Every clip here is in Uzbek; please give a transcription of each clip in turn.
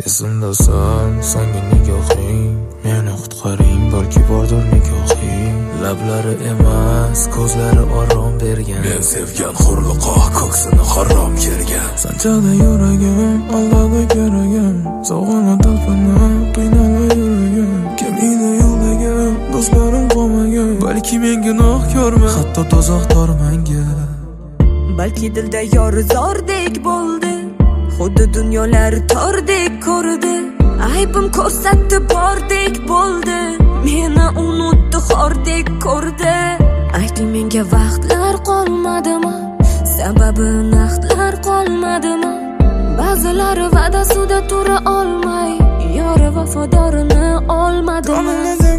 Esimdasan so'nggi nigohing, meni qutqaring, balki bordir nigohing. Lablari emas, ko'zlari orom bergan, men sevgan hurliqoq ko'ksini harom kergan. Sanchada yuragim, aldada keragim, sog'inib talpinib, qiynalib yuragim. Kimingni yo'llagan, do'stlarim qolmagan, balki men gunohkorman, hatto tozoqdor menga. Balki dilda yor zordek bo'ldi, xuddi dunyolar tordek ko'rdi. Aybim ko'rsatdi bordek bo'ldi, meni unutdi xordek ko'rdi. Ayting menga vaqtlar qolmadimi, sababi naqdlar qolmadimi? Ba'zilari va'dasida tura olmay, yori vafodorini olmadimi?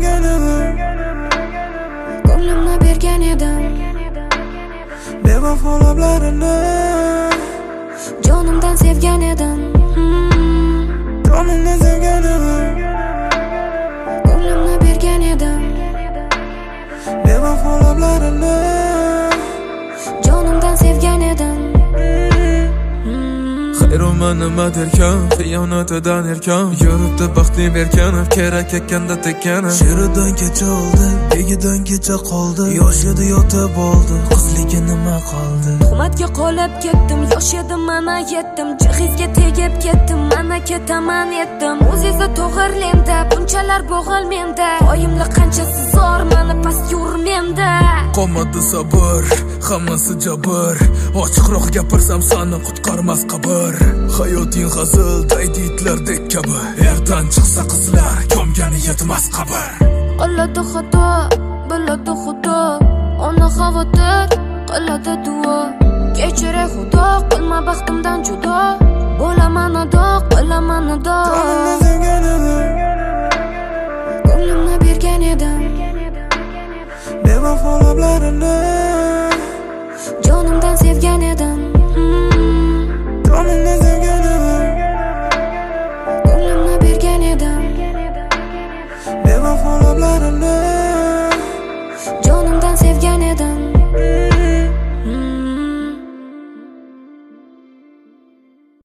Ko'nglimni bergan edim, bevafo lablarini jonimdan sevgan edim. Jonimdan sevgan edim, ko'nglimni bergan edim, bevafo lablarini jonimdan sevgan edim. Xayruma nima derkan, xiyonatidan erkan, yuribdi baxtli berkanib, kerak ekanda tekkanib. Sheridan kecha oldi, tegidan kecha qoldi, yosh edi yotib oldi, qizligi nima qoldi? Tuhmatga qolib ketdim, yosh edim mana yetdim, jihizga tegib ketdim, mana ketaman etdim. O'zingizni to'g'irlemda, bunchalar bo'g'il menda, oyimli qanchasi zor, mani past yur menda. Qolmadi sabr, hammasi jabr, ochiqroq gapirsam seni qutqarmas qabr. Hayoting hazil, daydi itlardek kabi, erdan chiqsa qizlar, ko'mgani yetmas qabr. Qiladi xato, biladi xudo, ona xavotir, qiladi duo. Kechiray xudo, qilma baxtimdan judo, bo'laman ado, qilaman ado. Ko'nglimni bergan edim, bevafo lablarini jonimdan sevgan edim. Jonimdan sevgan